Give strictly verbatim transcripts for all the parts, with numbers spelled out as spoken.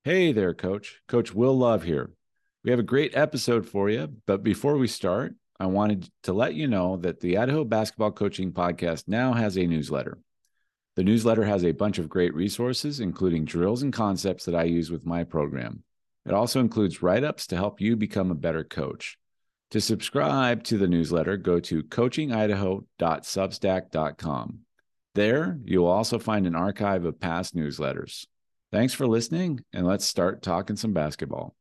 Hey there, Coach. Coach Will Love here. We have a great episode for you, but before we start, I wanted to let you know that the Idaho Basketball Coaching Podcast now has a newsletter. The newsletter has a bunch of great resources, including drills and concepts that I use with my program. It also includes write-ups to help you become a better coach. To subscribe to the newsletter, go to coaching idaho dot substack dot com. There, you'll also find an archive of past newsletters. Thanks for listening, and let's start talking some basketball.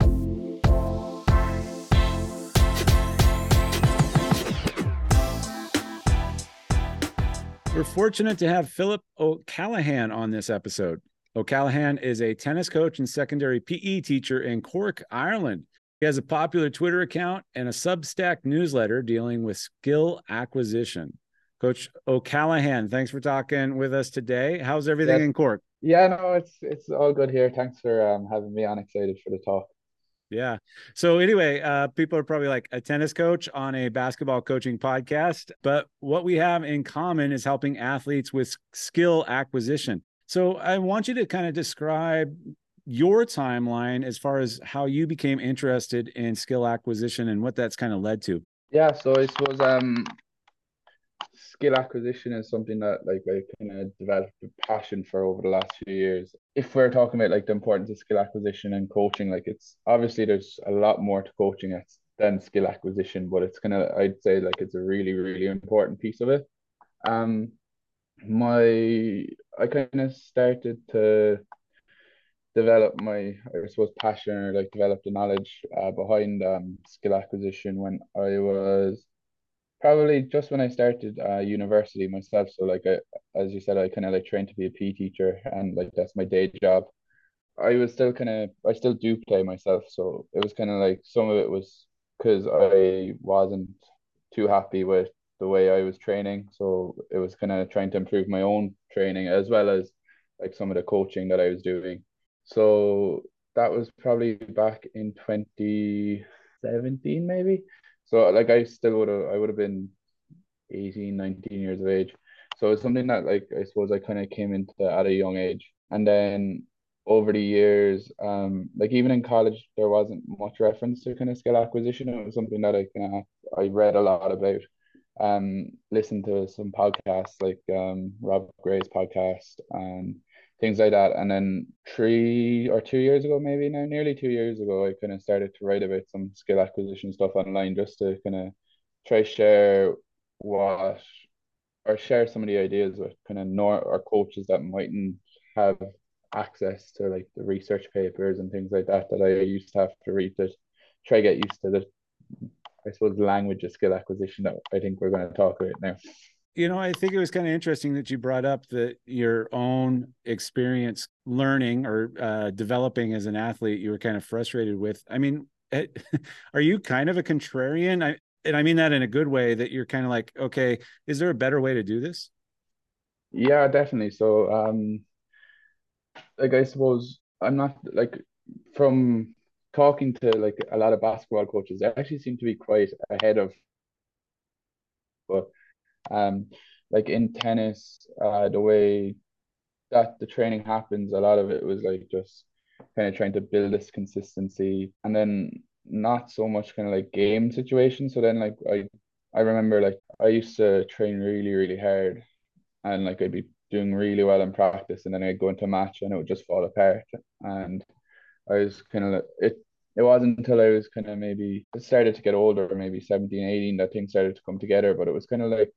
We're fortunate to have Philip O'Callaghan on this episode. O'Callaghan is a tennis coach and secondary P E teacher in Cork, Ireland. He has a popular Twitter account and a Substack newsletter dealing with skill acquisition. Coach O'Callaghan, thanks for talking with us today. How's everything Yeah, in Cork? yeah, no, it's it's all good here. Thanks for um having me on. Excited for the talk. Yeah. So anyway, uh, people are probably like a tennis coach on a basketball coaching podcast, but what we have in common is helping athletes with skill acquisition. So I want you to kind of describe your timeline as far as how you became interested in skill acquisition and what that's kind of led to. Yeah, so I suppose um skill acquisition is something that like I kind of developed a passion for over the last few years. If we're talking about like the importance of skill acquisition and coaching, like it's obviously there's a lot more to coaching it than skill acquisition, but it's kind of I'd say like it's a really, really important piece of it. Um my I kind of started to develop my, I suppose, passion or like develop the knowledge uh, behind um, skill acquisition when I was probably just when I started uh, university myself. So like I, as you said, I kind of like trained to be a P E teacher and like that's my day job. I was still kind of, I still do play myself. So it was kind of like some of it was because I wasn't too happy with the way I was training. So it was kind of trying to improve my own training as well as like some of the coaching that I was doing. So that was probably back in twenty seventeen, maybe. So like I still would have, I would have been eighteen, nineteen years of age. So it's something that like I suppose I kind of came into at a young age. And then over the years, um, like even in college, there wasn't much reference to kind of skill acquisition. It was something that I kind of I read a lot about. Um, listened to some podcasts like um Rob Gray's podcast and things like that. And then three or two years ago, maybe now, nearly two years ago, I kind of started to write about some skill acquisition stuff online just to kind of try share what or share some of the ideas with kind of nor or coaches that mightn't have access to like the research papers and things like that that I used to have to read to try to get used to the I suppose language of skill acquisition that I think we're going to talk about now. You know, I think it was kind of interesting that you brought up that your own experience learning or uh, developing as an athlete, you were kind of frustrated with. I mean, are you kind of a contrarian? I, and I mean that in a good way, that you're kind of like, okay, is there a better way to do this? Yeah, definitely. So um like I suppose I'm not like from talking to like a lot of basketball coaches, they actually seem to be quite ahead of but um like in tennis, uh the way that the training happens, a lot of it was like just kind of trying to build this consistency and then not so much kind of like game situations. So then like I I remember like I used to train really, really hard and like I'd be doing really well in practice and then I'd go into a match and it would just fall apart. And I was kind of like it it wasn't until I was kind of maybe it started to get older, maybe seventeen, eighteen, that things started to come together. But it was kind of like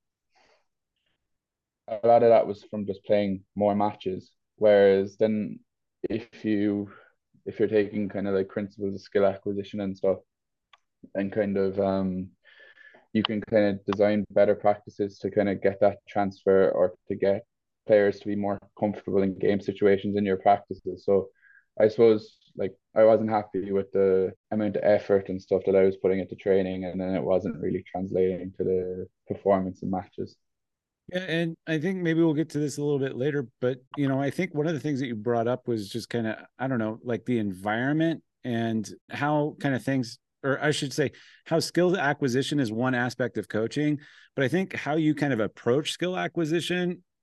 a lot of that was from just playing more matches. Whereas then if you if you're taking kind of like principles of skill acquisition and stuff and kind of um you can kind of design better practices to kind of get that transfer or to get players to be more comfortable in game situations in your practices. So I suppose like I wasn't happy with the amount of effort and stuff that I was putting into training and then it wasn't really translating to the performance in matches. Yeah, and I think maybe we'll get to this a little bit later, but you know, I think one of the things that you brought up was just kind of, I don't know, like the environment and how kind of things, or I should say, how skill acquisition is one aspect of coaching, but I think how you kind of approach skill acquisition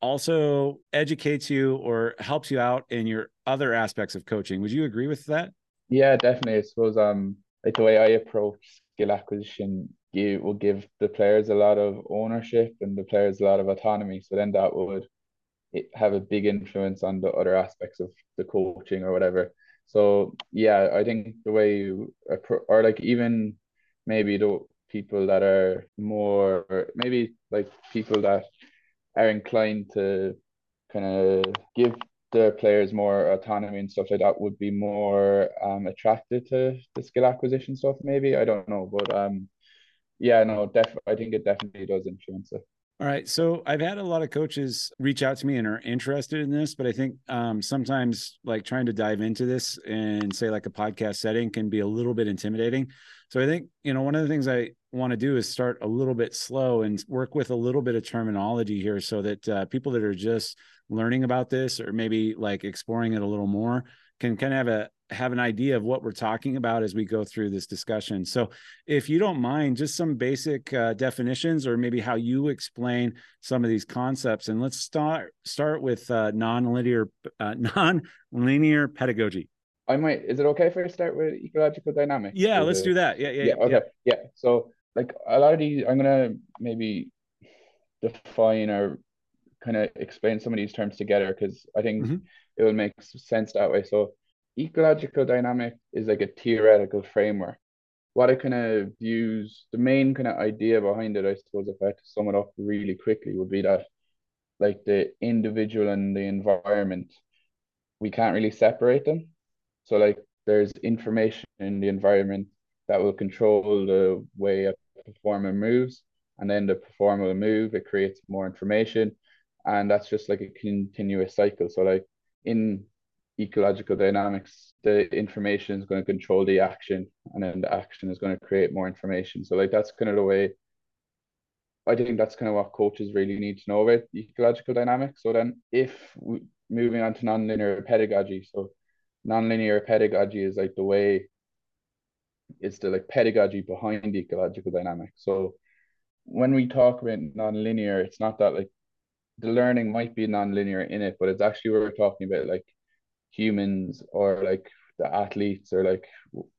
also educates you or helps you out in your other aspects of coaching. Would you agree with that? Yeah, definitely. I suppose um like the way I approach skill acquisition give will give the players a lot of ownership and the players a lot of autonomy. So then that would it have a big influence on the other aspects of the coaching or whatever. So yeah, I think the way you appro- or like even maybe the people that are more maybe like people that are inclined to kind of give their players more autonomy and stuff like that would be more um attracted to the skill acquisition stuff. Maybe I don't know, but um yeah, no, def I think it definitely does influence it. All right. So I've had a lot of coaches reach out to me and are interested in this, but I think um, sometimes like trying to dive into this and say like a podcast setting can be a little bit intimidating. So I think, you know, one of the things I want to do is start a little bit slow and work with a little bit of terminology here so that uh, people that are just learning about this or maybe like exploring it a little more can kind of have a have an idea of what we're talking about as we go through this discussion. So if you don't mind, just some basic uh, definitions or maybe how you explain some of these concepts. And let's start start with uh, nonlinear uh, nonlinear pedagogy. I might, is it okay if I start with ecological dynamics? Yeah, Is let's it, do that. Yeah, yeah, yeah, yeah, yeah. okay. Yeah. So like a lot of these, I'm gonna maybe define or kind of explain some of these terms together because I think Mm-hmm. it will make sense that way. So ecological dynamic is like a theoretical framework. What I kind of views, the main kind of idea behind it, I suppose, if I had to sum it up really quickly, would be that like the individual and the environment, we can't really separate them. So like there's information in the environment that will control the way a performer moves, and then the performer will move, it creates more information, and that's just like a continuous cycle. So like in ecological dynamics, the information is going to control the action, and then the action is going to create more information. So like that's kind of the way I think that's kind of what coaches really need to know about ecological dynamics. So then, if we, moving on to nonlinear pedagogy, so nonlinear pedagogy is like the way it's the like pedagogy behind ecological dynamics. So when we talk about nonlinear, it's not that like the learning might be nonlinear in it, but it's actually we're talking about like humans or like the athletes or like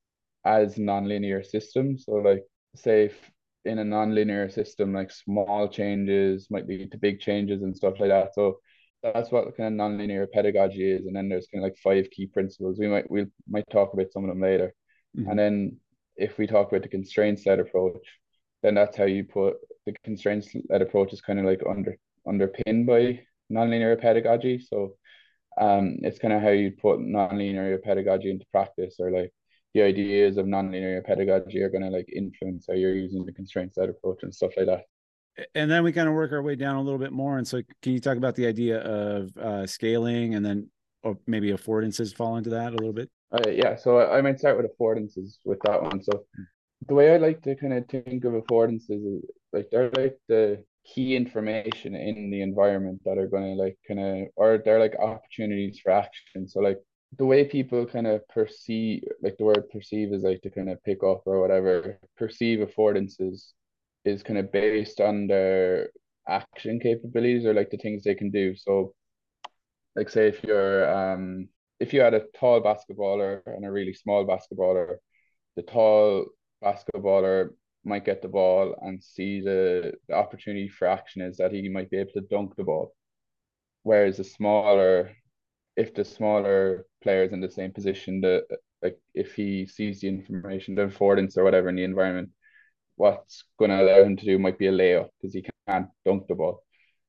as nonlinear systems. So like say if in a nonlinear system, like small changes might lead to big changes and stuff like that. So that's what kind of nonlinear pedagogy is. And then there's kind of like five key principles. We might we might talk about some of them later. Mm-hmm. And then if we talk about the constraints led approach, then that's how you put the constraints led approach is kind of like under underpinned by nonlinear pedagogy. So um, it's kind of how you put nonlinear pedagogy into practice, or like the ideas of nonlinear pedagogy are going to like influence how you're using the constraints led approach and stuff like that. And then we kind of work our way down a little bit more. And so, can you talk about the idea of uh, scaling, and then or maybe affordances fall into that a little bit? Uh, yeah, so I, I might start with affordances with that one. So the way I like to kind of think of affordances is like they're like the key information in the environment that are going to like kind of, or they're like opportunities for action. So like the way people kind of perceive, like the word perceive is like to kind of pick up or whatever, perceive affordances is kind of based on their action capabilities or like the things they can do. So like say if you're um if you had a tall basketballer and a really small basketballer, the tall basketballer might get the ball and see the, the opportunity for action is that he might be able to dunk the ball. Whereas the smaller, if the smaller player is in the same position, the like if he sees the information, the affordance or whatever in the environment, what's going to allow him to do might be a layup because he can't dunk the ball.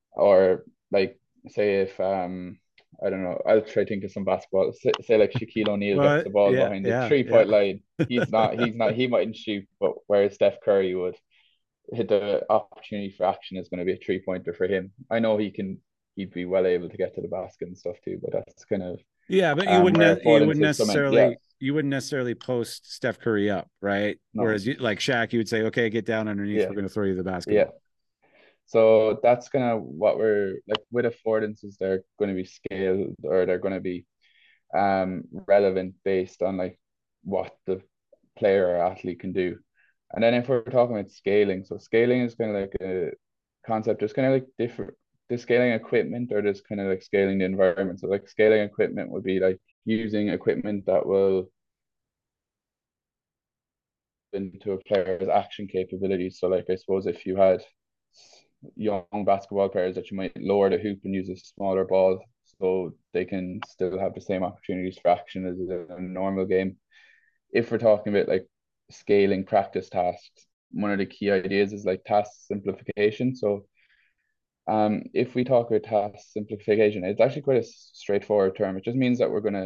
Or like say if um I don't know, I'll try to think of some basketball. Say, say like Shaquille O'Neal gets Well, the ball yeah, behind the yeah, three yeah. point line. He's not he's not he mightn't shoot, but whereas Steph Curry would hit the opportunity for action is going to be a three pointer for him. I know he can he'd be well able to get to the basket and stuff too, but that's kind of Yeah, but you um where wouldn't you wouldn't affordances come in. Yeah, necessarily you wouldn't necessarily post Steph Curry up, right? no, Whereas you, like Shaq, you would say, okay, get down underneath. yeah, We're going to throw you the yeah. basketball. So that's kind of what we're like with affordances. They're going to be scaled or they're going to be um relevant based on like what the player or athlete can do. And then if we're talking about scaling, so scaling is kind of like a concept. There's kind of like different. the scaling equipment or just kind of like scaling the environment. So like scaling equipment would be like using equipment that will into a player's action capabilities. So like I suppose if you had young basketball players that you might lower the hoop and use a smaller ball so they can still have the same opportunities for action as a normal game. If we're talking about like scaling practice tasks, one of the key ideas is like task simplification. So um, if we talk about task simplification, it's actually quite a straightforward term. It just means that we're gonna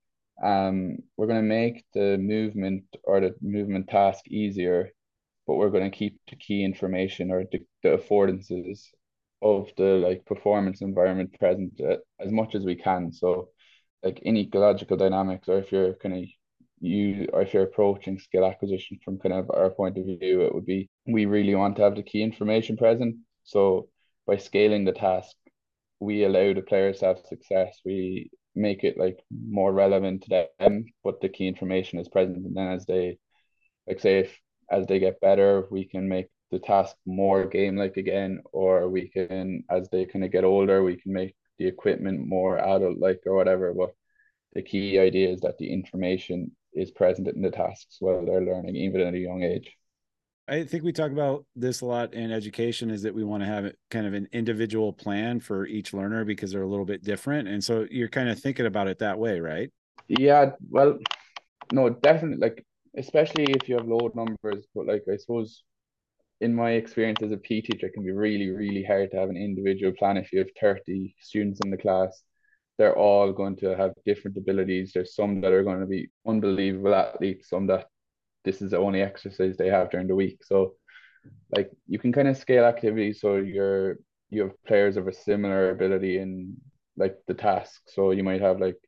um we're gonna make the movement or the movement task easier, but we're going to keep the key information or the, the affordances of the like performance environment present uh, as much as we can. So like in ecological dynamics, or if you're kind of you or if you're approaching skill acquisition from kind of our point of view, it would be we really want to have the key information present. So by scaling the task, we allow the players to have success. We make it like more relevant to them, but the key information is present. And then as they like say if as they get better, we can make the task more game like again, or we can as they kind of get older, we can make the equipment more adult like or whatever. But the key idea is that the information is present in the tasks while they're learning, even at a young age. I think we talk about this a lot in education is that we want to have kind of an individual plan for each learner because they're a little bit different. And so you're kind of thinking about it that way, right? Yeah, well, no, definitely like especially if you have low numbers, but like I suppose in my experience as a P E teacher, it can be really, really hard to have an individual plan if you have thirty students in the class. They're all going to have different abilities. There's some that are going to be unbelievable athletes, some that this is the only exercise they have during the week. So like you can kind of scale activities so you're you have players of a similar ability in like the task. So you might have like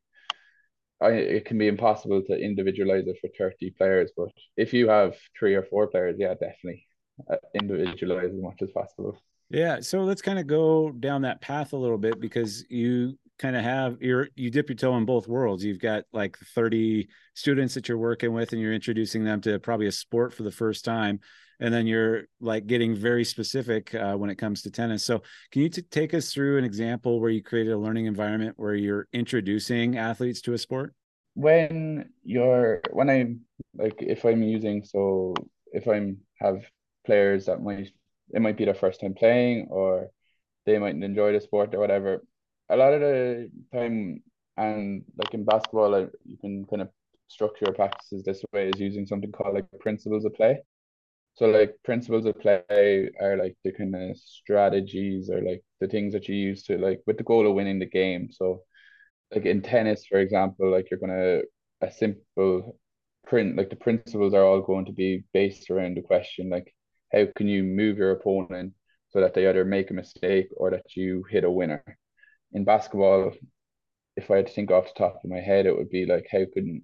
I it can be impossible to individualize it for thirty players, but if you have three or four players, yeah, definitely uh, individualize as much as possible. Yeah. So let's kind of go down that path a little bit because you kind of have you're you dip your toe in both worlds. You've got like thirty students that you're working with and you're introducing them to probably a sport for the first time. And then you're like getting very specific uh, when it comes to tennis. So can you t- take us through an example where you created a learning environment where you're introducing athletes to a sport? When you're when I'm like if I'm using so if I'm have players that might it might be their first time playing or they might enjoy the sport or whatever. A lot of the time, and like in basketball, like, you can kind of structure your practices this way is using something called like principles of play. So like principles of play are like the kind of strategies or like the things that you use to like with the goal of winning the game. So like in tennis, for example, like you're gonna a simple print like the principles are all going to be based around the question like how can you move your opponent so that they either make a mistake or that you hit a winner. In basketball, if I had to think off the top of my head, it would be like how can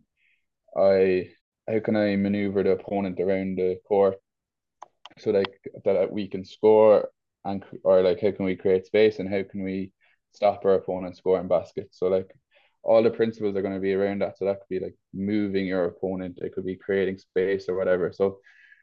I how can I maneuver the opponent around the court so like that we can score and or like how can we create space and how can we stop our opponent scoring baskets. So like all the principles are going to be around that. So that could be like moving your opponent, it could be creating space or whatever. So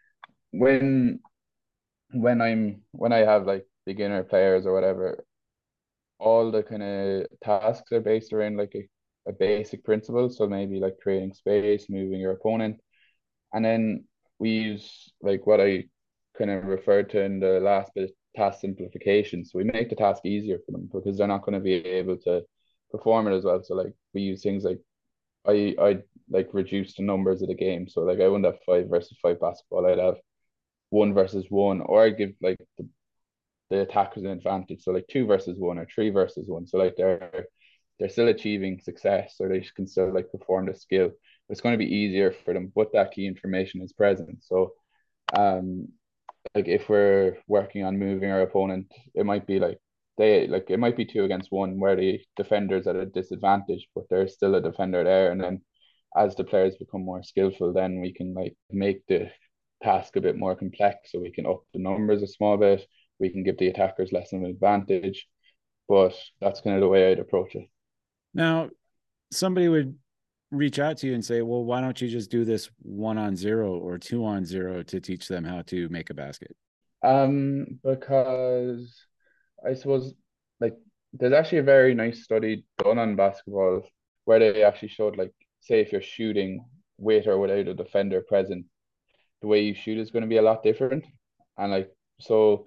when when I'm when I have like beginner players or whatever, all the kind of tasks are based around like a, a basic principle. So maybe like creating space, moving your opponent. And then we use like what I kind of referred to in the last bit, task simplification. So we make the task easier for them because they're not going to be able to perform it as well. So like we use things like I I like reduce the numbers of the game. So like I wouldn't have five versus five basketball. I'd have one versus one, or I'd give like the, the attackers an advantage. So like two versus one or three versus one. So like they're they're still achieving success or they can still like perform the skill. It's going to be easier for them, but that key information is present. So um like if we're working on moving our opponent, it might be like they like it might be two against one where the defender's at a disadvantage, but there's still a defender there. And then as the players become more skillful, then we can like make the task a bit more complex. So we can up the numbers a small bit. We can give the attackers less of an advantage. But that's kind of the way I'd approach it. Now, somebody would reach out to you and say, well, why don't you just do this one on zero or two on zero to teach them how to make a basket? Um, because I suppose like there's actually a very nice study done on basketball where they actually showed like say if you're shooting with or without a defender present, the way you shoot is going to be a lot different. And like so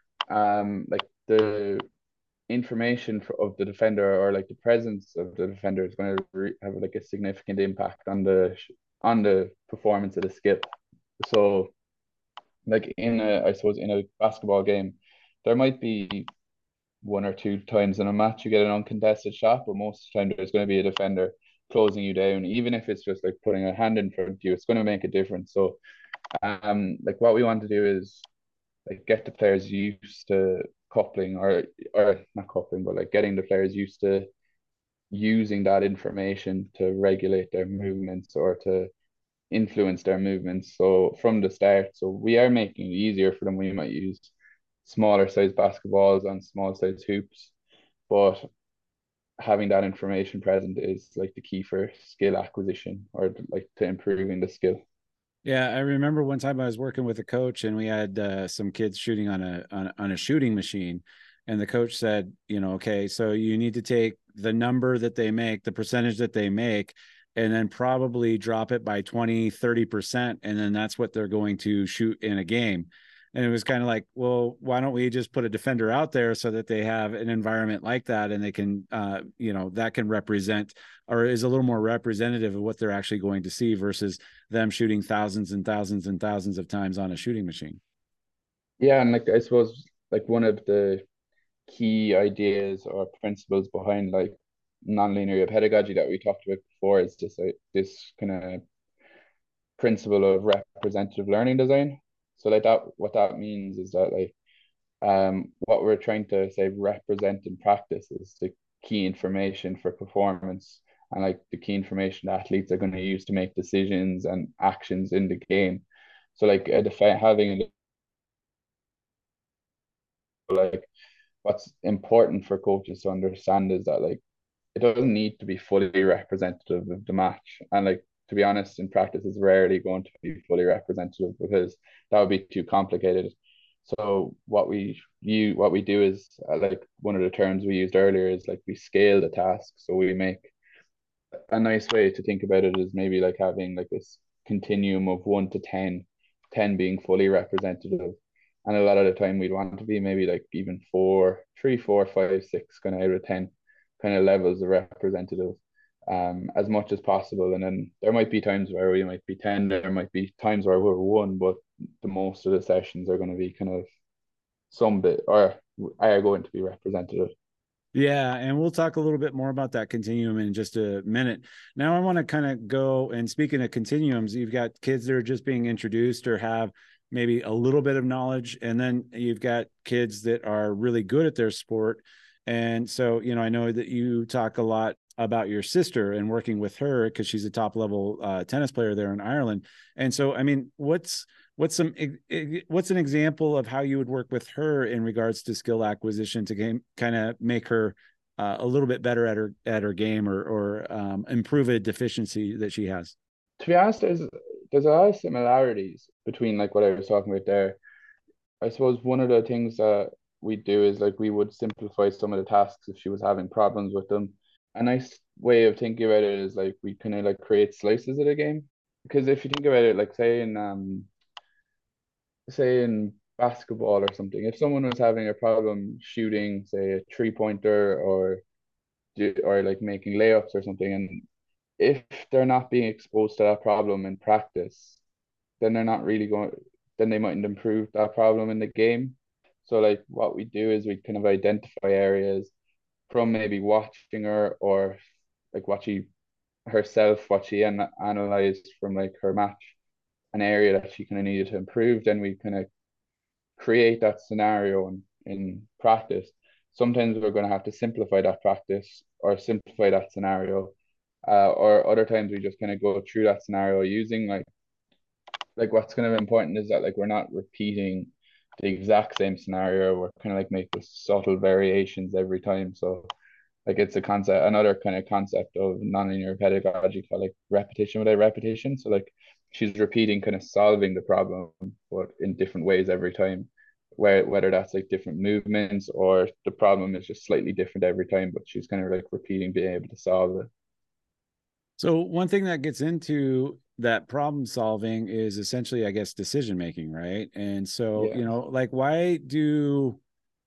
um like the information for, of the defender or like the presence of the defender is going to re- have like a significant impact on the on the performance of the skill. So like in a I suppose in a basketball game, there might be one or two times in a match you get an uncontested shot, but most of the time there's going to be a defender closing you down. Even if it's just like putting a hand in front of you, it's going to make a difference. So um like what we want to do is like get the players used to coupling or or not coupling, but like getting the players used to using that information to regulate their movements or to influence their movements. So from the start, so we are making it easier for them. We might use smaller size basketballs on small size hoops, but having that information present is like the key for skill acquisition or like to improving the skill. Yeah, I remember one time I was working with a coach and we had uh, some kids shooting on a, on on a shooting machine, and the coach said, you know, okay, so you need to take the number that they make, the percentage that they make, and then probably drop it by twenty, thirty percent, and then that's what they're going to shoot in a game. And it was kind of like, well, why don't we just put a defender out there so that they have an environment like that and they can, uh, you know, that can represent or is a little more representative of what they're actually going to see versus them shooting thousands and thousands and thousands of times on a shooting machine. Yeah, and like I suppose like one of the key ideas or principles behind like nonlinear pedagogy that we talked about before is just like this kind of principle of representative learning design. So like that, what that means is that like um what we're trying to say represent in practice is the key information for performance and like the key information athletes are going to use to make decisions and actions in the game. So like a def- having like what's important for coaches to understand is that like it doesn't need to be fully representative of the match. And like to be honest, in practice, it's rarely going to be fully representative because that would be too complicated. So what we you what we do is uh, like one of the terms we used earlier is like we scale the task. So we make a nice way to think about it is maybe like having like this continuum of one to ten, ten being fully representative. And a lot of the time we'd want to be maybe like even four, three, four, five, six kind of out of ten kind of levels of representative um as much as possible. And then there might be times where we might be ten, there might be times where we're one, but the most of the sessions are going to be kind of some bit or are going to be representative. Yeah, and we'll talk a little bit more about that continuum in just a minute. Now, I want to kind of go and speaking of continuums, you've got kids that are just being introduced or have maybe a little bit of knowledge, and then you've got kids that are really good at their sport. And so, you know, I know that you talk a lot about your sister and working with her because she's a top level uh, tennis player there in Ireland. And so, I mean, what's what's some what's an example of how you would work with her in regards to skill acquisition to kind of make her uh, a little bit better at her at her game or or um, improve a deficiency that she has? To be honest, there's there's a lot of similarities between like what I was talking about there. I suppose one of the things that we do is like we would simplify some of the tasks if she was having problems with them. A nice way of thinking about it is like we kind of like create slices of the game. Because if you think about it, like say in um say in basketball or something, if someone was having a problem shooting, say a three pointer or or like making layups or something, and if they're not being exposed to that problem in practice, then they're not really going, then they mightn't improve that problem in the game. So like what we do is we kind of identify areas from maybe watching her or like what she herself, what she an- analyzed from like her match, an area that she kind of needed to improve. Then we kind of create that scenario in, in practice. Sometimes we're going to have to simplify that practice or simplify that scenario. Uh, or other times we just kind of go through that scenario using like like what's kind of important is that like we're not repeating the exact same scenario. We're kind of like make the subtle variations every time. So like it's a concept, another kind of concept of nonlinear pedagogy called like repetition without repetition. So like she's repeating kind of solving the problem, but in different ways every time. where whether that's like different movements or the problem is just slightly different every time, but she's kind of like repeating being able to solve it. So one thing that gets into that problem solving is essentially, I guess, decision making, right? And so, Yeah. you know, like why do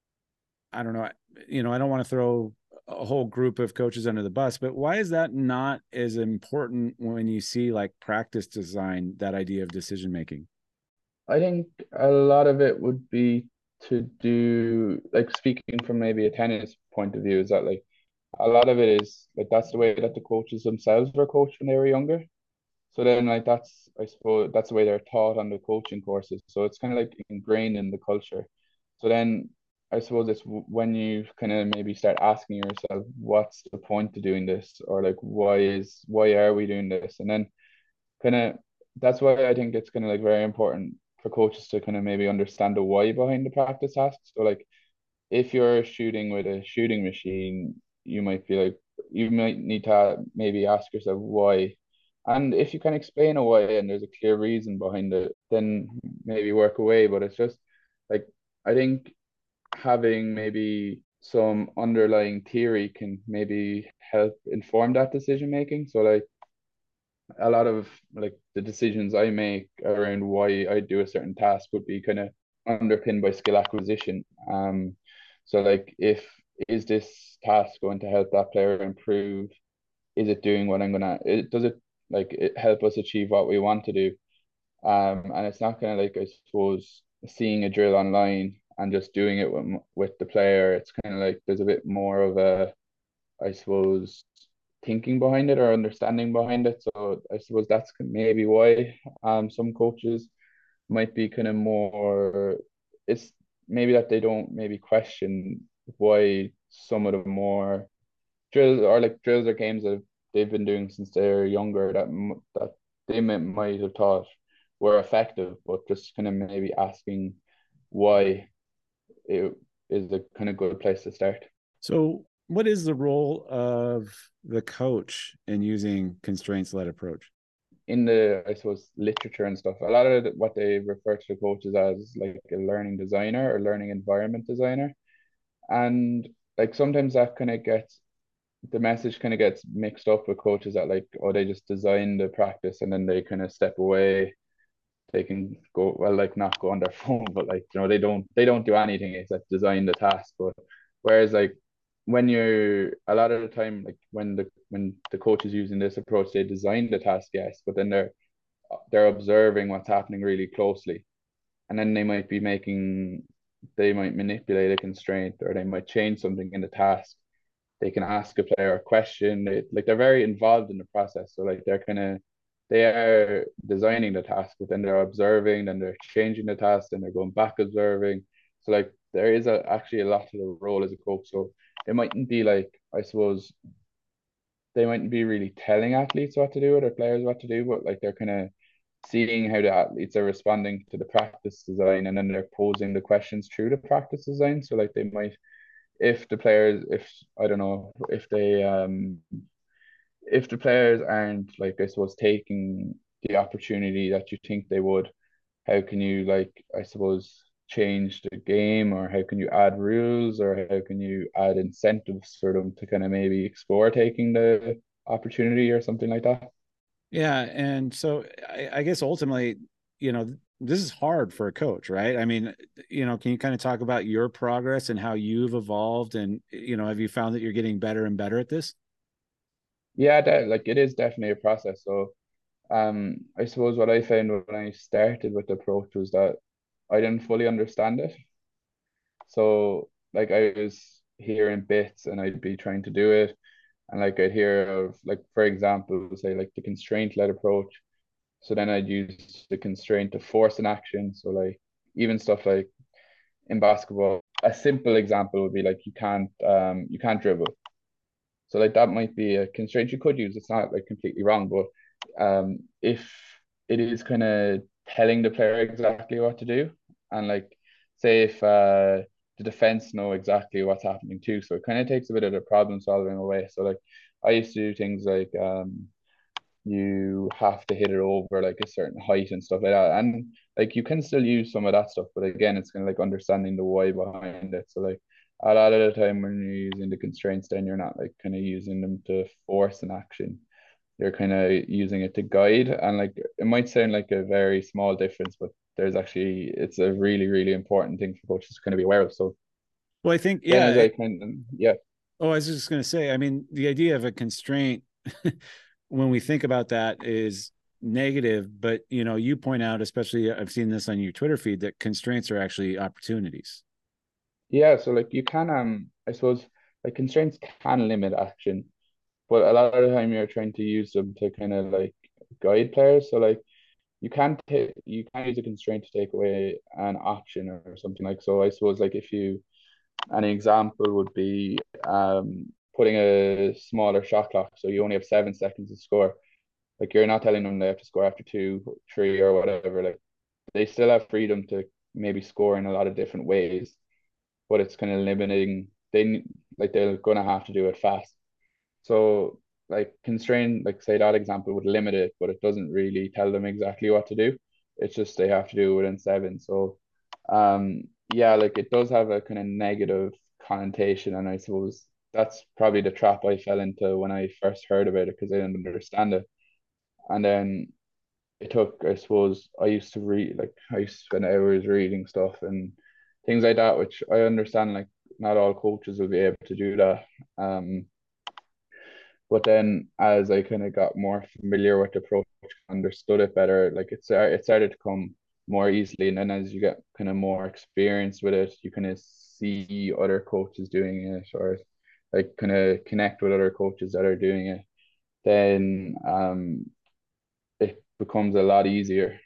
I don't know, you know, I don't want to throw a whole group of coaches under the bus, but why is that not as important when you see like practice design, that idea of decision making? I think a lot of it would be to do like speaking from maybe a tennis point of view is that like a lot of it is like that's the way that the coaches themselves were coached when they were younger. So then like that's I suppose that's the way they're taught on the coaching courses. So it's kind of like ingrained in the culture. So then I suppose it's when you kind of maybe start asking yourself, what's the point to doing this? Or like why is why are we doing this? And then kind of that's why I think it's kind of like very important for coaches to kind of maybe understand the why behind the practice tasks. So like if you're shooting with a shooting machine, you might be like you might need to maybe ask yourself why. And if you can explain a why and there's a clear reason behind it, then maybe work away. But it's just like I think having maybe some underlying theory can maybe help inform that decision making. So like a lot of like the decisions I make around why I do a certain task would be kind of underpinned by skill acquisition. Um, so like if is this task going to help that player improve? Is it doing what I'm gonna? It does it like it help us achieve what we want to do? Um, and it's not kind of like I suppose seeing a drill online and just doing it with with the player. It's kind of like there's a bit more of a I suppose, thinking behind it or understanding behind it. So I suppose that's maybe why um some coaches might be kind of more. It's maybe that they don't maybe question why some of the more drills or like drills or games that they've been doing since they're younger that that they might, might have thought were effective, but just kind of maybe asking why it is a kind of good place to start. So what is the role of the coach in using constraints led approach? In the I suppose literature and stuff, a lot of the, what they refer to the coaches as like a learning designer or learning environment designer, and like sometimes that kind of gets the message kind of gets mixed up with coaches that like oh they just design the practice and then they kind of step away. They can go well like not go on their phone, but like you know they don't they don't do anything except design the task. But whereas like when you're a lot of the time like when the when the coach is using this approach, they design the task, yes, but then they're they're observing what's happening really closely, and then they might be making they might manipulate a constraint or they might change something in the task. They can ask a player a question. They, like they're very involved in the process, so like they're kind of they are designing the task, but then they're observing, then they're changing the task, then they're going back observing. So like there is a, actually a lot to the role as a coach. So it mightn't be like I suppose they mightn't be really telling athletes what to do or their players what to do, but like they're kind of seeing how the athletes are responding to the practice design and then they're posing the questions through the practice design. So like they might if the players if I don't know if they um if the players aren't like I suppose taking the opportunity that you think they would, how can you like I suppose change the game or how can you add rules or how can you add incentives for them to kind of maybe explore taking the opportunity or something like that? Yeah. And so I, I guess ultimately, you know, this is hard for a coach, right? I mean, you know, can you kind of talk about your progress and how you've evolved? And, you know, have you found that you're getting better and better at this? Yeah, that, like it is definitely a process. So um I suppose what I found when I started with the approach was that I didn't fully understand it. So like I was hearing bits and I'd be trying to do it. And like I'd hear of like for example, say like the constraint led approach. So then I'd use the constraint to force an action. So like even stuff like in basketball, a simple example would be like you can't um you can't dribble. So like that might be a constraint you could use. It's not like completely wrong, but um if it is kind of telling the player exactly what to do, and like say if uh the defense know exactly what's happening too, so it kind of takes a bit of the problem solving away. So like I used to do things like um you have to hit it over like a certain height and stuff like that. And like you can still use some of that stuff, but again, it's kind of like understanding the why behind it. So like a lot of the time when you're using the constraints, then you're not like kind of using them to force an action. You're kind of using it to guide, and like it might sound like a very small difference, but there's actually it's a really, really important thing for coaches to kind of be aware of. So Well, I think, then yeah. as I kind of yeah. Oh, I was just going to say, I mean, the idea of a constraint, when we think about that, is negative. But, you know, you point out, especially I've seen this on your Twitter feed, that constraints are actually opportunities. Yeah, so like you can um I suppose like constraints can limit action, but a lot of the time you're trying to use them to kind of like guide players. So like you can't take you can't use a constraint to take away an option or something like so. I suppose like if you an example would be um putting a smaller shot clock, so you only have seven seconds to score. Like you're not telling them they have to score after two, three, or whatever. Like they still have freedom to maybe score in a lot of different ways, but it's kind of limiting. They like they're gonna have to do it fast. So like constrain, like say that example would limit it, but it doesn't really tell them exactly what to do. It's just they have to do it within seven. So um yeah, like it does have a kind of negative connotation, and I suppose that's probably the trap I fell into when I first heard about it because I didn't understand it. And then it took, I suppose, I used to read, like, I used to spend hours reading stuff and things like that, which I understand, like, not all coaches will be able to do that. Um, but then as I kind of got more familiar with the approach, understood it better, like, it, it started to come more easily. And then as you get kind of more experience with it, you kind of see other coaches doing it or like kind of connect with other coaches that are doing it. Then um, it becomes a lot easier.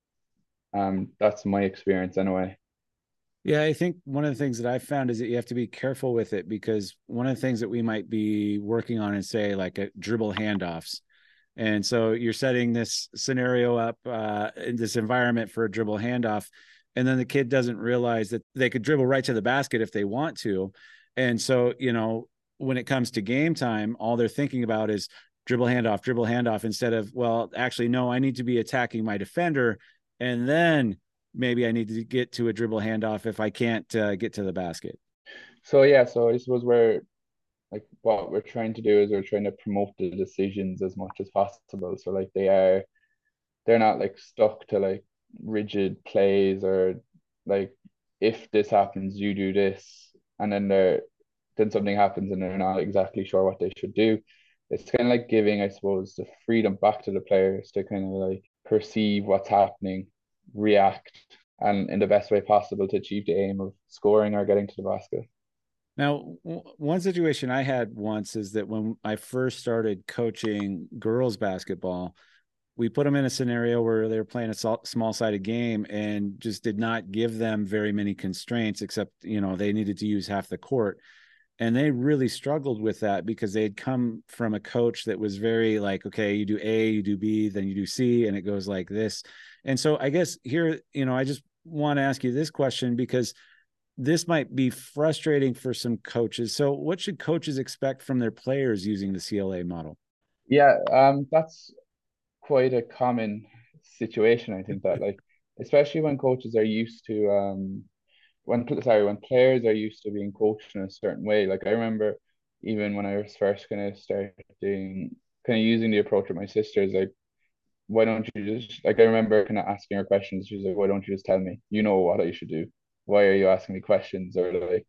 Um, that's my experience anyway. Yeah, I think one of the things that I've found is that you have to be careful with it, because one of the things that we might be working on is, say, like a dribble handoffs. And so you're setting this scenario up, uh, in this environment for a dribble handoff. And then the kid doesn't realize that they could dribble right to the basket if they want to. And so, you know, when it comes to game time, all they're thinking about is dribble handoff, dribble handoff, instead of, well, actually, no, I need to be attacking my defender. And then maybe I need to get to a dribble handoff if I can't uh, get to the basket. So yeah, so I suppose we're like what we're trying to do is we're trying to promote the decisions as much as possible. So like they are they're not like stuck to like rigid plays or like if this happens, you do this, and then they're then something happens and they're not exactly sure what they should do. It's kind of like giving, I suppose, the freedom back to the players to kind of like perceive what's happening, react, and in the best way possible to achieve the aim of scoring or getting to the basket. Now, one situation I had once is that when I first started coaching girls basketball, we put them in a scenario where they were playing a small sided game and just did not give them very many constraints, except, you know, they needed to use half the court. And they really struggled with that because they had come from a coach that was very like, okay, you do A, you do B, then you do C, and it goes like this. And so I guess here, you know, I just want to ask you this question, because this might be frustrating for some coaches. So what should coaches expect from their players using the C L A model? Yeah, um, that's quite a common situation. I think that like, especially when coaches are used to um, when sorry, when players are used to being coached in a certain way. Like I remember even when I was first kind of starting kind of using the approach with my sisters, like why don't you just like I remember kind of asking her questions. She was like, why don't you just tell me? You know what I should do. Why are you asking me questions? Or like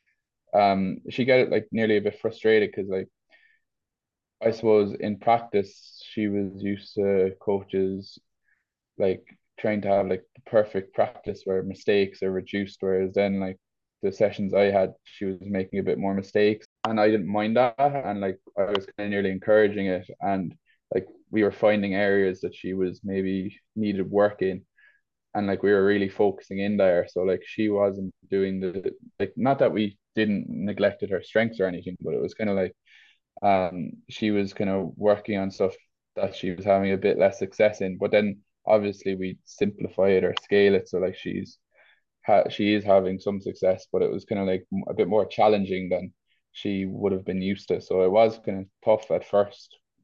um she got like nearly a bit frustrated because like I suppose in practice she was used to coaches like trying to have like the perfect practice where mistakes are reduced, whereas then like the sessions I had, she was making a bit more mistakes, and I didn't mind that, and like I was kind of nearly encouraging it, and like we were finding areas that she was maybe needed work in, and like we were really focusing in there. So like she wasn't doing the like not that we didn't neglected her strengths or anything, but it was kind of like um she was kind of working on stuff that she was having a bit less success in. But then obviously we simplify it or scale it so like she's ha- she is having some success, but it was kind of like a bit more challenging than she would have been used to. So it was kind of tough at first.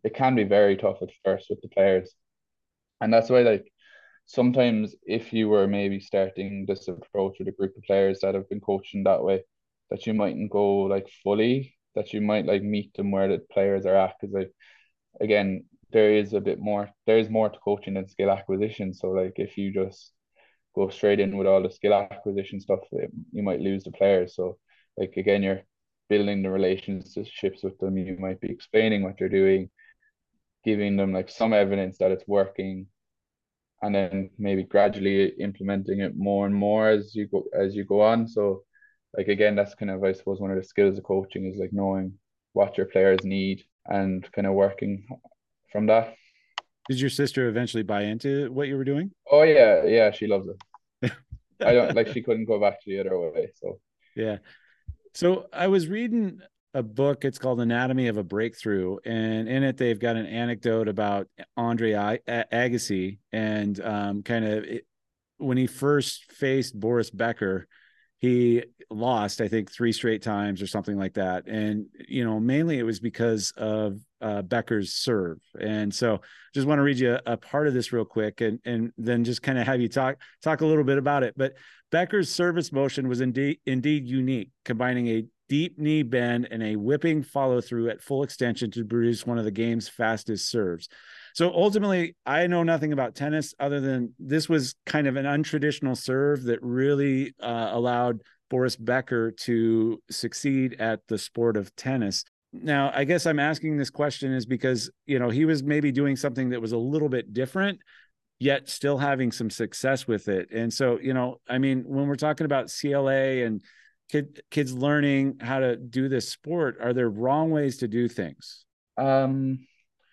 it can be very tough at first with the players. And that's why, like, sometimes if you were maybe starting this approach with a group of players that have been coaching that way, that you mightn't go like fully, that you might like meet them where the players are at. Because like again, there is a bit more, there is more to coaching than skill acquisition. So like if you just go straight in with all the skill acquisition stuff, it, you might lose the players. So like again, you're building the relationships with them. You might be explaining what you're doing, giving them like some evidence that it's working, and then maybe gradually implementing it more and more as you go as you go on. So like again, that's kind of I suppose one of the skills of coaching is like knowing what your players need and kind of working from that. Did your sister eventually buy into what you were doing? Oh yeah, yeah, she loves it. I don't like she couldn't go back to the other way. So Yeah. So I was reading a book. It's called Anatomy of a Breakthrough, and in it they've got an anecdote about Andre Agassi and um, kind of when he first faced Boris Becker, he lost, I think, three straight times or something like that. And, you know, mainly it was because of uh, Becker's serve. And so just want to read you a, a part of this real quick and, and then just kind of have you talk, talk a little bit about it. But Becker's service motion was indeed, indeed unique, combining a deep knee bend and a whipping follow through at full extension to produce one of the game's fastest serves. So ultimately, I know nothing about tennis other than this was kind of an untraditional serve that really uh, allowed Boris Becker to succeed at the sport of tennis. Now, I guess I'm asking this question is because, you know, he was maybe doing something that was a little bit different, yet still having some success with it. And so, you know, I mean, when we're talking about C L A and kid, kids learning how to do this sport, are there wrong ways to do things? um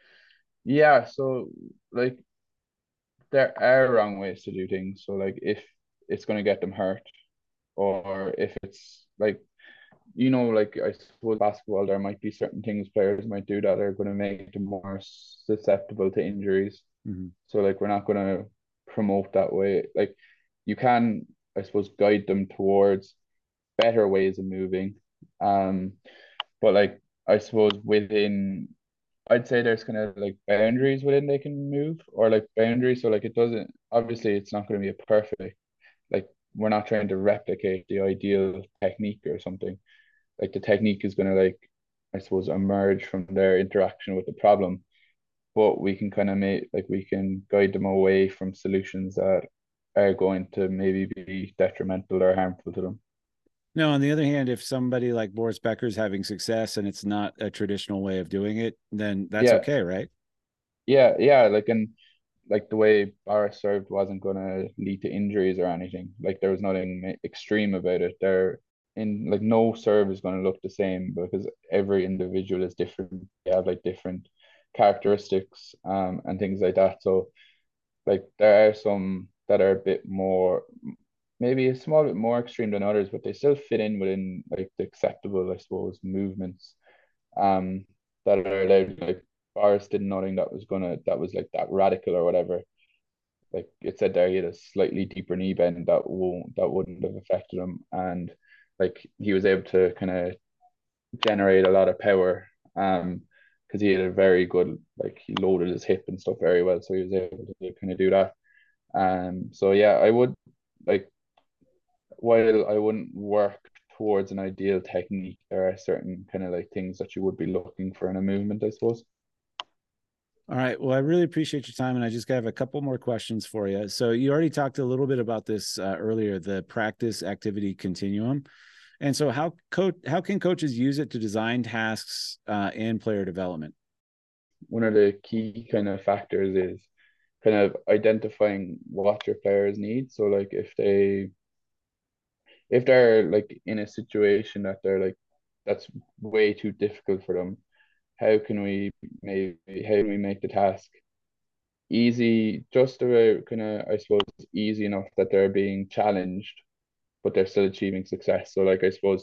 yeah, so like there are wrong ways to do things. So like if it's gonna get them hurt, or if it's like you know, like I suppose basketball, there might be certain things players might do that are going to make them more susceptible to injuries. Mm-hmm. So like we're not going to promote that way. Like you can, I suppose, guide them towards better ways of moving. Um, but like I suppose within, I'd say there's kind of like boundaries within they can move, or like boundaries. So like it doesn't, obviously it's not going to be a perfect, like we're not trying to replicate the ideal technique or something. Like the technique is going to like I suppose emerge from their interaction with the problem, but we can kind of make like we can guide them away from solutions that are going to maybe be detrimental or harmful to them. No, on the other hand, if somebody like Boris Becker is having success and it's not a traditional way of doing it, then that's Yeah, okay, right? yeah, yeah. Like and like the way Barra served wasn't going to lead to injuries or anything. Like there was nothing extreme about it. There in like no serve is going to look the same because every individual is different. They have like different characteristics um and things like that. So like there are some that are a bit more maybe a small bit more extreme than others, but they still fit in within like the acceptable, I suppose, movements um that are allowed. Like Boris did nothing that was gonna that was like that radical or whatever. Like it said there, he had a slightly deeper knee bend that won't that wouldn't have affected him, and like he was able to kind of generate a lot of power. Um, because he had a very good like he loaded his hip and stuff very well, so he was able to kind of do that. Um, so yeah, I would like while I wouldn't work towards an ideal technique, there are certain kind of like things that you would be looking for in a movement, I suppose. All right. Well, I really appreciate your time. And I just have a couple more questions for you. So, you already talked a little bit about this uh, earlier, the practice activity continuum. And so, how, co- how can coaches use it to design tasks uh, and player development? One of the key kind of factors is kind of identifying what your players need. So like if they if they're like in a situation that they're like that's way too difficult for them, how can we maybe how can we make the task easy, just about kind of I suppose easy enough that they're being challenged, but they're still achieving success. So like I suppose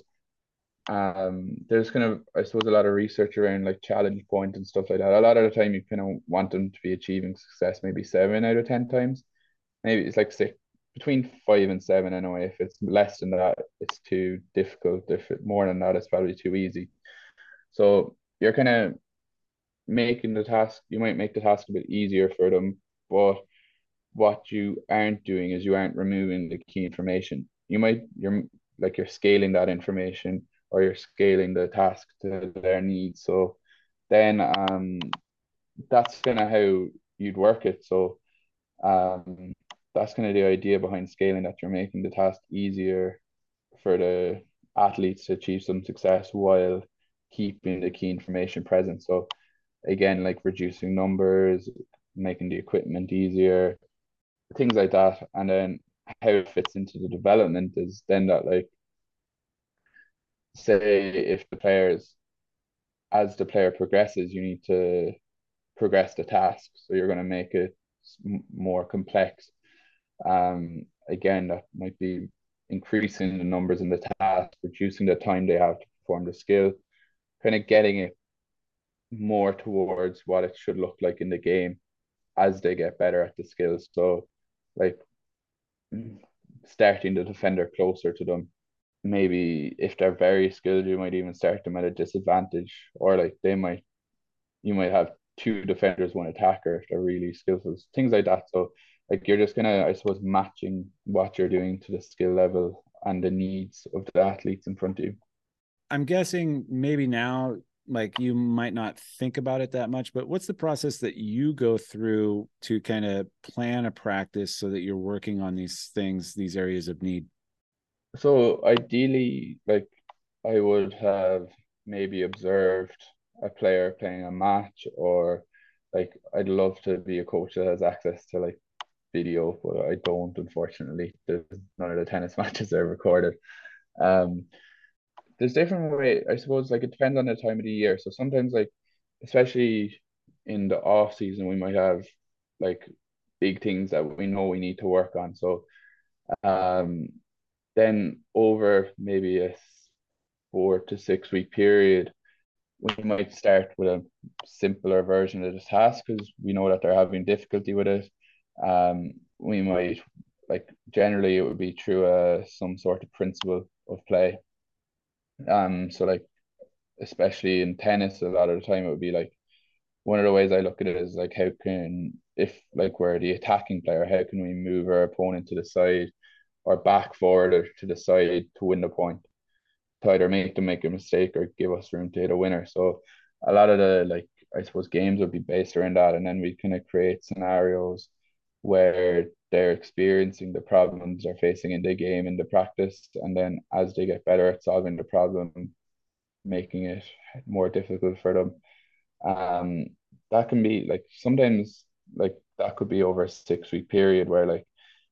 um there's kind of I suppose a lot of research around like challenge point and stuff like that. A lot of the time you kind of want them to be achieving success maybe seven out of ten times. Maybe it's like six between five and seven anyway. If it's less than that, it's too difficult. If it more than that, it's probably too easy. So you're kind of making the task, you might make the task a bit easier for them, but what you aren't doing is you aren't removing the key information. You might, you're like you're scaling that information, or you're scaling the task to their needs. So then um that's kind of how you'd work it. So um that's kind of the idea behind scaling, that you're making the task easier for the athletes to achieve some success while keeping the key information present. So again, like reducing numbers, making the equipment easier, things like that. And then how it fits into the development is then that, like, say if the players, as the player progresses, you need to progress the task. So you're going to make it more complex. Um, again, that might be increasing the numbers in the task, reducing the time they have to perform the skill, kind of getting it more towards what it should look like in the game as they get better at the skills. So, like, starting the defender closer to them. Maybe if they're very skilled, you might even start them at a disadvantage, or like they might, you might have two defenders, one attacker if they're really skillful, things like that. So, like, you're just gonna, I suppose, matching what you're doing to the skill level and the needs of the athletes in front of you. I'm guessing maybe now, like you might not think about it that much, but what's the process that you go through to kind of plan a practice so that you're working on these things, these areas of need? So ideally, like, I would have maybe observed a player playing a match, or like I'd love to be a coach that has access to like video, but I don't, unfortunately. There's none of the tennis matches are recorded. Um, there's different way, I suppose, like it depends on the time of the year. So sometimes, like, especially in the off season, we might have like big things that we know we need to work on. So um then over maybe a four to six week period, we might start with a simpler version of the task because we know that they're having difficulty with it. Um, we might, like, generally it would be through a some sort of principle of play. Um, so like, especially in tennis, a lot of the time it would be like, one of the ways I look at it is like, how can, if like we're the attacking player, how can we move our opponent to the side or back forward or to the side to win the point, to either make them make a mistake or give us room to hit a winner. So a lot of the, like, I suppose, games would be based around that, and then we kind of create scenarios where they're experiencing the problems they're facing in the game in the practice, and then as they get better at solving the problem, making it more difficult for them. Um, that can be like, sometimes like that could be over a six week period where like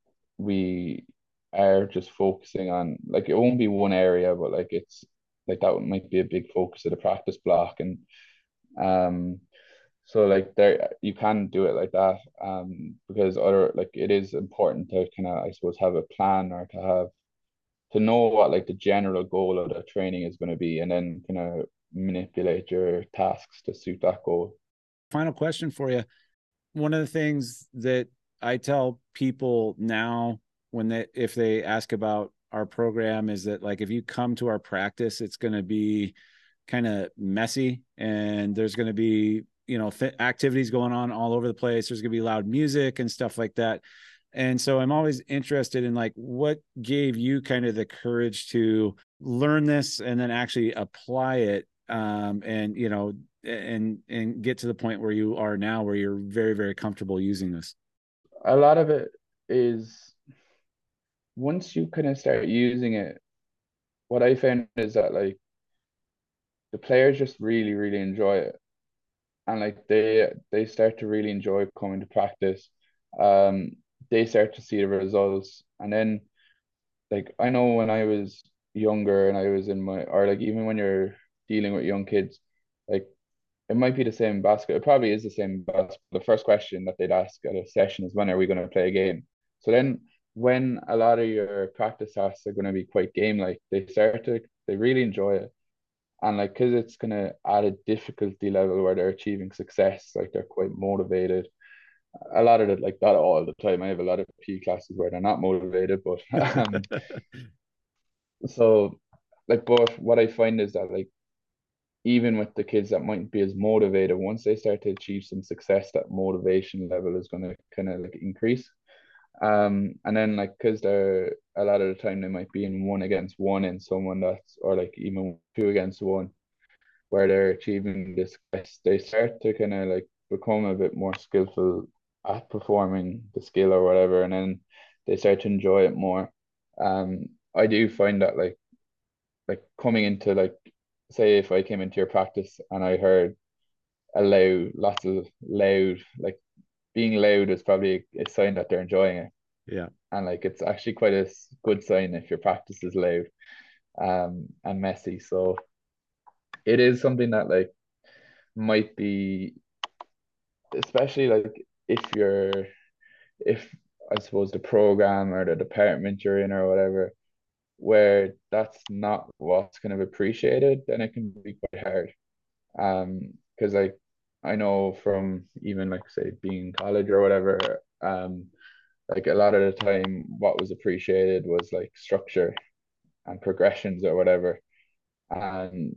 we are just focusing on, like, it won't be one area, but like it's like that might be a big focus of the practice block. And um so like there you can do it like that, um because other, like, it is important to kind of, I suppose, have a plan, or to have, to know what like the general goal of the training is going to be, and then kind of manipulate your tasks to suit that goal. Final question for you. One of the things that I tell people now when they, if they ask about our program, is that like, if you come to our practice, it's going to be kind of messy, and there's going to be, you know, th- activities going on all over the place. There's going to be loud music and stuff like that. And so I'm always interested in like, what gave you kind of the courage to learn this and then actually apply it, um, and, you know, and and get to the point where you are now, where you're very, very comfortable using this? A lot of it is, once you kind of start using it, what I found is that like the players just really, really enjoy it. And like they they start to really enjoy coming to practice. Um, they start to see the results. And then, like, I know when I was younger and I was in my, or like even when you're dealing with young kids, like, it might be the same basket. It probably is the same basket. The first question that they'd ask at a session is, when are we going to play a game? So then when a lot of your practice tasks are going to be quite game like, they start to, they really enjoy it. And like, because it's going to add a difficulty level where they're achieving success, like they're quite motivated. A lot of it, like, not all the time. I have a lot of P E classes where they're not motivated, but um, so like, but what I find is that like even with the kids that mightn't be as motivated, once they start to achieve some success, that motivation level is going to kind of like increase. Um, and then like because they're a lot of the time they might be in one against one in someone that's, or like even two against one, where they're achieving this, they start to kind of like become a bit more skillful at performing the skill or whatever, and then they start to enjoy it more. Um, I do find that like like coming into like, say if I came into your practice and I heard a loud, lots of loud, like being loud is probably a sign that they're enjoying it. Yeah. And like it's actually quite a good sign if your practice is loud um and messy. So it is something that like might be, especially like if you're, if I suppose the program or the department you're in or whatever, where that's not what's kind of appreciated, then it can be quite hard. Um, because like I know from even like say being in college or whatever, um, like a lot of the time what was appreciated was like structure and progressions or whatever. And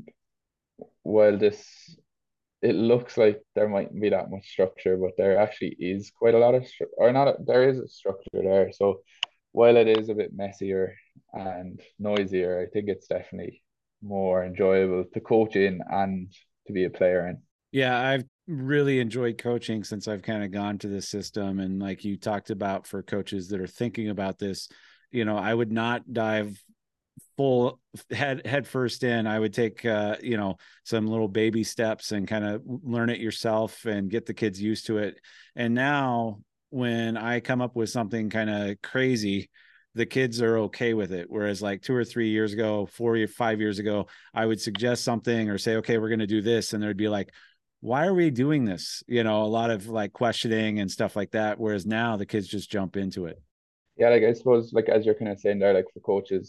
while this, it looks like there mightn't be that much structure, but there actually is quite a lot of stru- or not a, there is a structure there. So while it is a bit messier and noisier, I think it's definitely more enjoyable to coach in and to be a player in. Yeah, I've really enjoyed coaching since I've kind of gone to this system. And like you talked about, for coaches that are thinking about this, you know, I would not dive full head head first in. I would take uh, you know, some little baby steps and kind of learn it yourself and get the kids used to it. And now when I come up with something kind of crazy, the kids are okay with it. Whereas like two or three years ago, four or five years ago, I would suggest something or say, okay, we're going to do this. And there'd be like, why are we doing this? You know, a lot of like questioning and stuff like that. Whereas now the kids just jump into it. Yeah, like I suppose like as you're kind of saying there, like for coaches,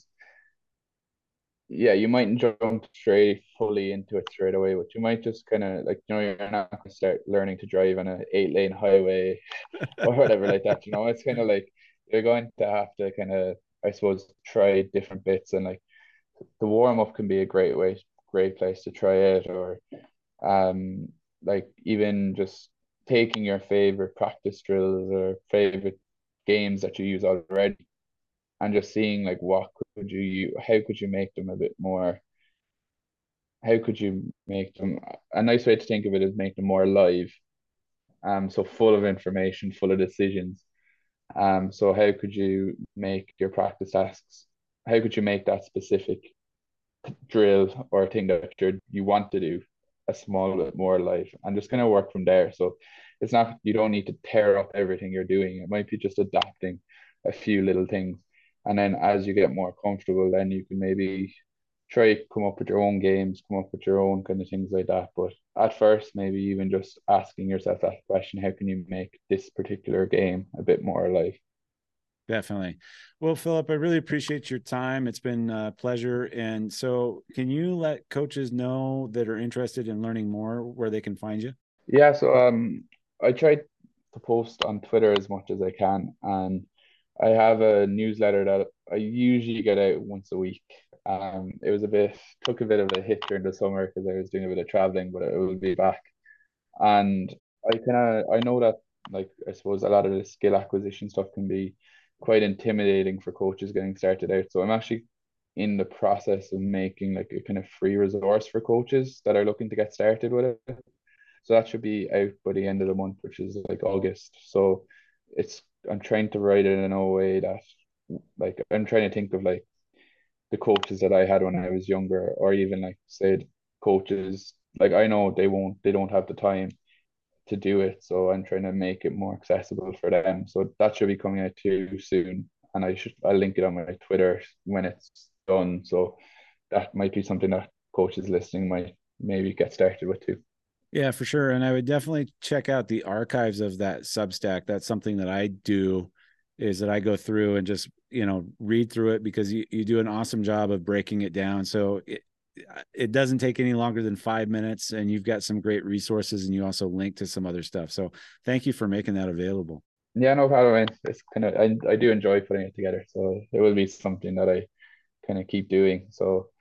yeah, you mightn't jump straight fully into it straight away, but you might just kind of like, you know, you're not going to start learning to drive on an eight lane highway or whatever like that. You know, it's kind of like you're going to have to kind of, I suppose, try different bits, and like the warm up can be a great way, great place to try it, or um, like even just taking your favorite practice drills or favorite games that you use already, and just seeing like what could you, how could you make them a bit more, how could you make them, a nice way to think of it is make them more alive, um so full of information, full of decisions. Um so how could you make your practice tasks, how could you make that specific drill or thing that you you want to do a small bit more alive, and just kind of work from there. So it's not, you don't need to tear up everything you're doing. It might be just adapting a few little things, and then as you get more comfortable, then you can maybe try come up with your own games, come up with your own kind of things like that. But at first, maybe even just asking yourself that question: how can you make this particular game a bit more alive? Definitely. Well, Philip, I really appreciate your time. It's been a pleasure. And so, can you let coaches know that are interested in learning more where they can find you? Yeah, so um, I try to post on Twitter as much as I can, and I have a newsletter that I usually get out once a week. Um, it was a bit, took a bit of a hit during the summer because I was doing a bit of traveling, but it will be back. And I kind of, I know that like I suppose a lot of the skill acquisition stuff can be quite intimidating for coaches getting started out. So I'm actually in the process of making like a kind of free resource for coaches that are looking to get started with it. So that should be out by the end of the month, which is like August. So it's, I'm trying to write it in a way that like I'm trying to think of like the coaches that I had when I was younger, or even like said coaches like I know they won't, they don't have the time to do it. So I'm trying to make it more accessible for them. So that should be coming out too soon. And I should, I'll link it on my Twitter when it's done. So that might be something that coaches listening might maybe get started with too. Yeah, for sure. And I would definitely check out the archives of that Substack. That's something that I do, is that I go through and just, you know, read through it, because you, you do an awesome job of breaking it down. So it, it doesn't take any longer than five minutes, and you've got some great resources, and you also link to some other stuff. So thank you for making that available. Yeah, no problem. Man. It's kind of, I, I do enjoy putting it together. So it will be something that I kind of keep doing. So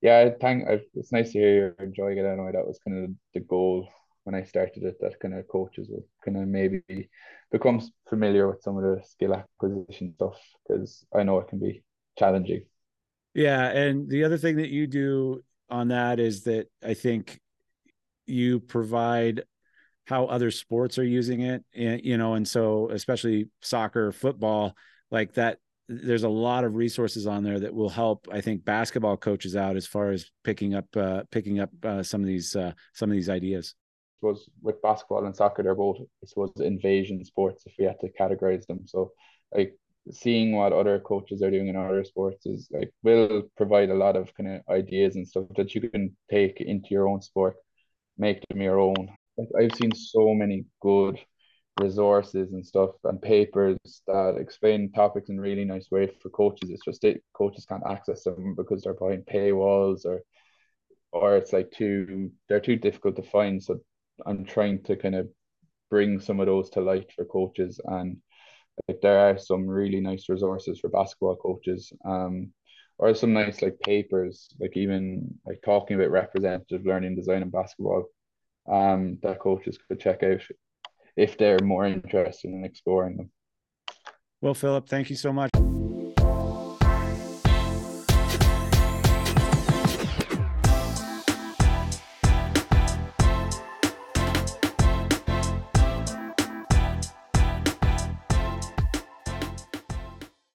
yeah, I think I, it's nice to hear you're enjoying it anyway. That was kind of the goal when I started it, that kind of coaches will kind of maybe become familiar with some of the skill acquisition stuff, because I know it can be challenging. Yeah, and the other thing that you do on that is that I think you provide how other sports are using it, and you know, and so especially soccer, football, like that, there's a lot of resources on there that will help, I think, basketball coaches out as far as picking up uh, picking up uh, some of these uh, some of these ideas. I suppose with basketball and soccer, they're both, I suppose, invasion sports if we had to categorize them. So, like, seeing what other coaches are doing in other sports is like will provide a lot of kind of ideas and stuff that you can take into your own sport, make them your own. Like, I've seen so many good resources and stuff and papers that explain topics in really nice way for coaches. It's just it, coaches can't access them because they're behind paywalls, or or it's like too they're too difficult to find. So I'm trying to kind of bring some of those to light for coaches, and like there are some really nice resources for basketball coaches, um or some nice like papers, like even like talking about representative learning design in basketball, um that coaches could check out if they're more interested in exploring them. Well, Philip, thank you so much.